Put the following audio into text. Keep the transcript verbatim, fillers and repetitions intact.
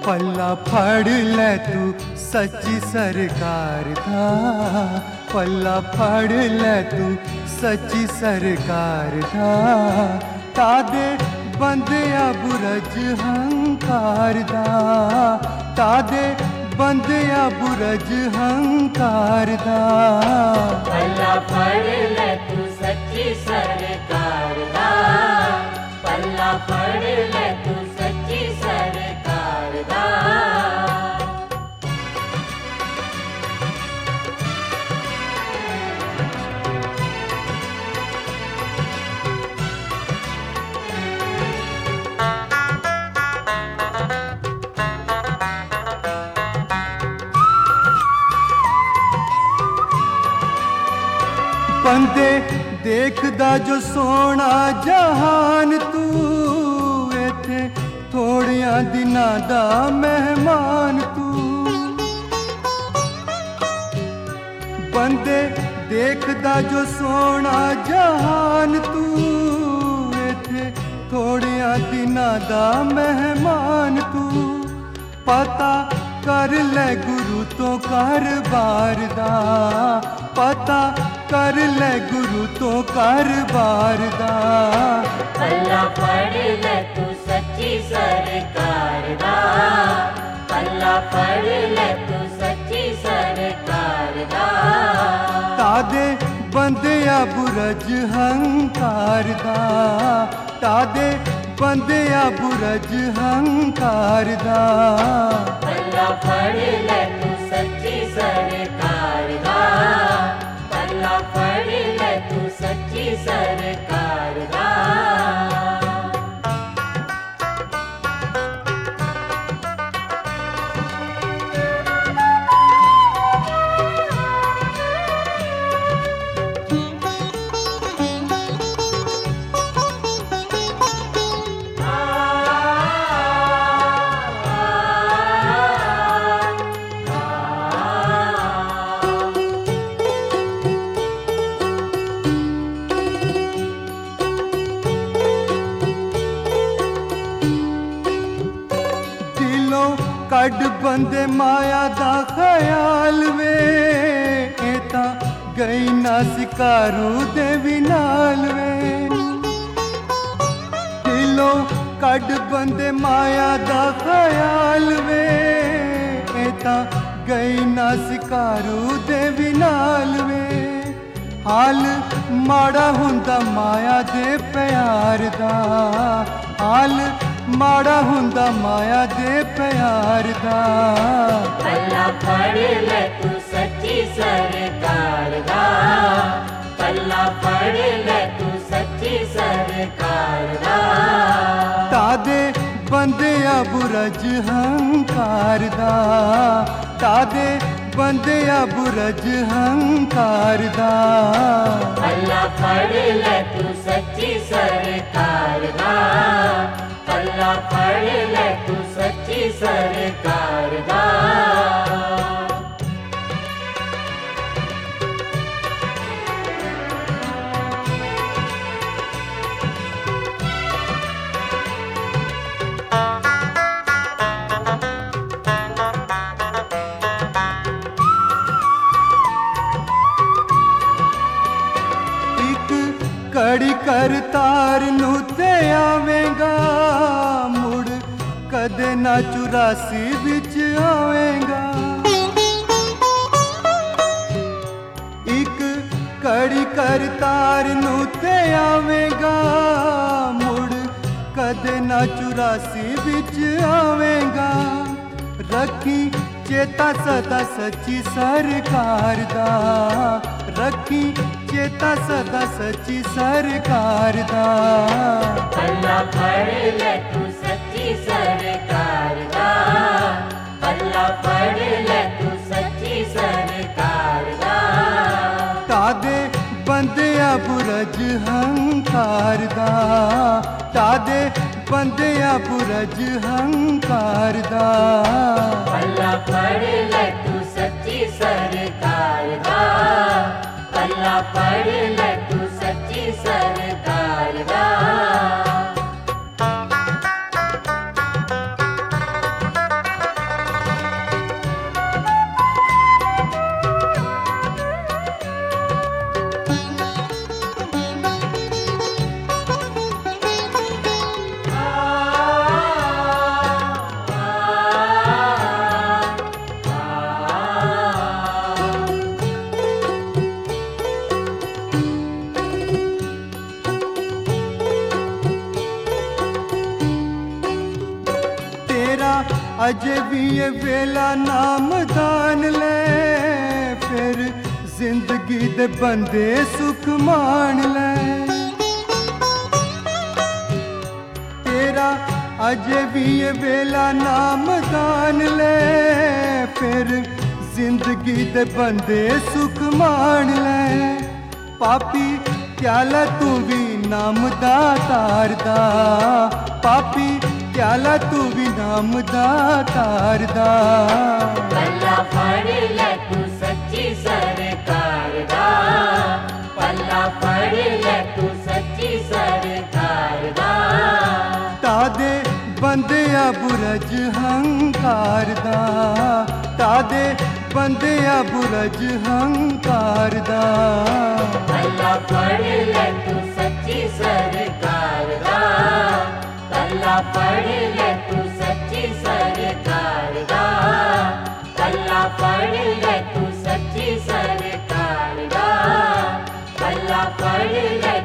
पल्ला फड़ ले तू सच्ची सरकार दा, पल्ला फड़ ले तू सच्ची सरकार दा। तादे बंदिया बुरज हंकार दा, तादे बंदिया बुरज हंकार दा। पल्ला फड़ ले तू सच्ची सरकार दा, पल्ला फड़ ले तू सच्ची सरकार दा। बंदे देखदा जो सोना जहान तू, इथे थोड़िया दिनां दा मेहमान तू। बंदे देखदा जो सोना जहान तू, इथे थोड़िया दिनां दा मेहमान तू। पता कर ले गुरु तो कारोबार दा, पता कर ले गुरु तो कारोबार दा। पल्ला फड़ ले तू सच्ची सरकार दा, पल्ला फड़ ले तू सच्ची सरकार दा। तादे बंदिया बुरज हंकार दा, तादे बंदिया बुरज हंकार दा। पल्ला फड़ ले तू सच्ची सरकार दा, पल्ला फड़ ले तू सच्ची सरकार दा। कड बंदे माया दा ख्याल वे, ए तां गई ना सिकारू दे भी नाल वे। दिलों कड बंदे माया दा ख्याल वे, ए तां गई ना सिकारू दे भी नाल वे। हाल माड़ा हुंदा माया दे प्यार दा, हाल माड़ा हुंदा माया दे प्यार दा। पल्ला फड़ ले तू सच्ची सरकार दा, पल्ला फड़ ले तू सच्ची सरकार दा। तादे बंदिया बुरज हंकार दा, तादे बंदिया बुरज हंकार दा। पल्ला फड़ ले तू सच्ची सरकार दा, पल्ला फड़ ले तू सच्ची सरकार दा। कड़ी कर तार नू ते आवेगा, मुड़ कदे ना चुरासी बिच आवेगा। एक कड़ी कर तार नू ते आवेगा, मुड़ कदे ना चुरासी बिच आवेगा। रखी चेता सदा सच्ची सरकार दा, रखी चेता सदा सच्ची सरकार दा। पल्ला फड़ ले तू सच्ची सरकार दा, पल्ला फड़ ले तू सच्ची सरकार दा। तादे बंदिया बुरज हंकार दा, तादे बंदिया बुरज हंकार दा। पल्ला फड़ ले तू सच्ची सरकार दा, पल्ला फड़ ले तू सच्ची सरकार दा। अजे भी ये वेला नाम दान ले फिर जिंदगी दे बंदे सुख मान ले तेरा अजे भी ये वेला नाम दान ले फिर जिंदगी दे बंदे सुख मान ले पापी क्याला तू भी नाम दातार दा पापी क्याला तू भी नाम दातार दा पल्ला फड़ ले तू सच्ची सरकार दा पल्ला फड़ ले तू सच्ची सरकार दा तादे बंदिया बुरज हंकार दा तादे बंदिया बुरज हंकार दा पल्ला फड़ ले तू सच्ची सरकार दा पल्ला फड़ ले तू सच्ची सरकार दा पल्ला फड़ ले तू सच्ची सरकार दा पल्ला फड़ ले